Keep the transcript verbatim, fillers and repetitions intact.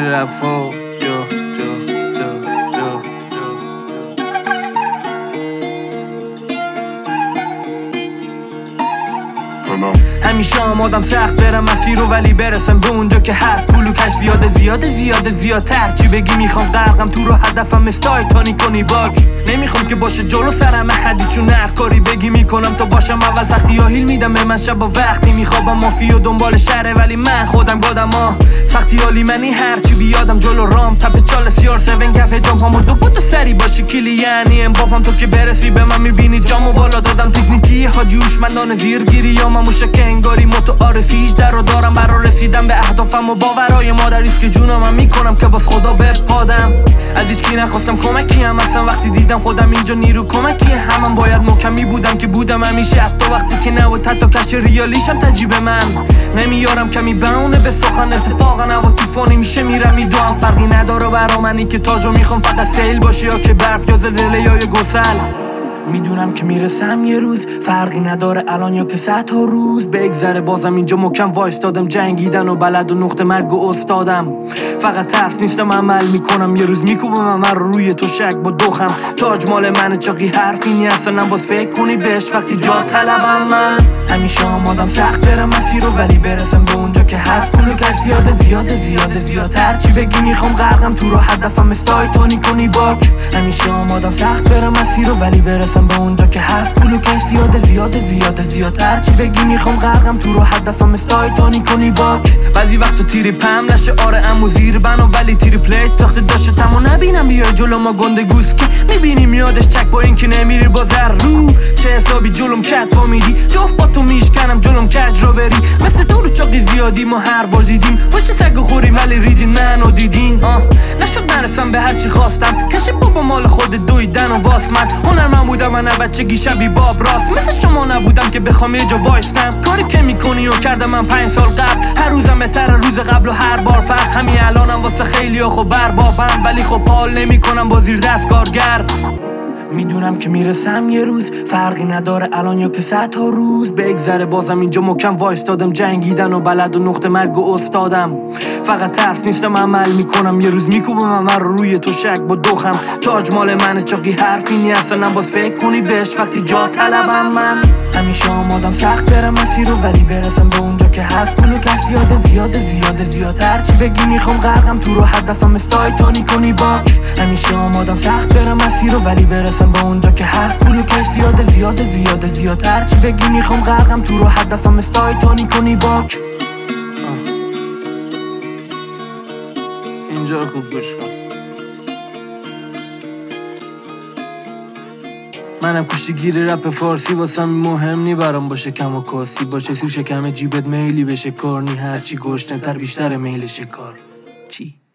رپ فوق جو جو جو جو همیشه آمادم سخت برم مسیر رو ولی برسم به اونجا که هست. پول و کش زیاده زیاده زیاده زیادتر. چی بگی میخوام غرقم تو رو هدفم استایتانی کنی باک. نمیخوام که باشه جلو سرم احدی چون هر کاری بگی میکنم تا باشم اول سختی یا هیل میدم به من شب و وقتی میخوابم مافی و دنبال شهره ولی من خودم گادم ها سختی حالی منی هرچی بیادم جلو رام تپ چال سیار سون کفه جام همون دو بودو سری باشی کلی یعنی امباپم تو که برسی به من میبینی جامو بالا دادم تکنیکی حاجی هوشمندانه زیرگیری یا من موشک انگاری متعارفیش در رو دارم برا رسیدم به اهدافم و باورای مادریست که جونم من میکنم که باز خدا بپادم. از هیچ کی نخواستم کمکی هم اصلا وقتی دیدم خودم اینجا نیرو کمکی همم باید محکمی بودم که بودم همیشه حتی وقتی که نبود حتی کش ریالیشم تجیب من نمیارم کمی بهونه به سخن اتفاقا هوا طوفانی میشه میرم میدوام فرقی نداره برا منی که تاجو میخوام فقط سیل باشه یا که برف یا زلزله یا یه گسل. میدونم که میرسم یه روز فرقی نداره الان یا که صد تا روز بگذره بازم اینجا مکم وایستادم جنگیدن و بلد و نقطه مرگ و استادم فقط طرف نیستم عمل میکنم یه روز میکوبم عمل روی تو شک با دوخم تاج مال منه چاقی حرفی نی اصلا باز فکر کنی بهش وقتی جا طلبم من همیشه آمادم سخت برم مسیر رو ولی برسم به اونجا که هست پول و کش زیاده زیاده زیاده زیادتر چی بگی میخوام غرقم تو رو هدفم استایتانی کنی باک همیشه آمادم سخت برم مسیر رو ولی برسم به اونجا که هست پول و کش زیاده زیاده زیاده زیادتر چی بگی میخوام غرقم تو رو هدفم استایتانی کنی باک بعضی وقتا تیری پم نشه آره امو زیر بنا ولی تیری پلیت ساخته داشته تمو نبینم بیای جلو ما گنده گوز که میبینی میادش چک با این که نمیری با زر رو چه حسابی جلوم کت با میدی جفت با تو میشکنم جلوم کج رو بری مثل تو رو چاقی زیادی ما هر بار دیدیم پشت سگ خوریم ولی ریدین منو دیدین آه نشد نرسم به هرچی خواستم کش بابا مال خود دویدن و واس من هنرمند بودم من بچگی شبی باب راست مثل شما نبودم که بخوام یه جا وایستم کاری که میکنی و کردم من پنج سال قبل هر روزم بهتره روز قبل و هر بار فرق همین الانم واسه خیلی ها خب بربابم ولی خب حال نمیکنم با زیر دست کارگر میدونم که میرسم یه روز فرقی نداره الان یا که صد تا روز بگذره بازم اینجا مکم وایستادم جنگیدن و بلد و نقطه مرگ و استادم فقط طرف نیستم عمل میکنم یه روز میکوبم عمل روی تو شک با دوخم تاج مال منه چاقی حرفی نی اصلا باز فکر کنی بهش وقتی جا طلبم من همیشه آمادم سخت برم مسیر رو ولی برسم به اونجا که هست پول و کش زیاده زیاده زیاده زیادتر چی بگی میخوام غرقم تو رو هدفم استایتانی کنی باک همیشه آمادم سخت برم مسیر رو ولی برسم به اونجا که هست پول و کش زیاده زیاده زیاده زیادتر چی بگی میخوام غرقم تو رو هدفم استایتانی کنی باک اینجا خوب گوش کن منم کشتیگیر رپ فارسی واسم مهم نی برام باشه کم و کاستی باشه سیر شکم جیبت میلی بشه کار نی هرچی گشنه تر بیشتر میل شکار چی؟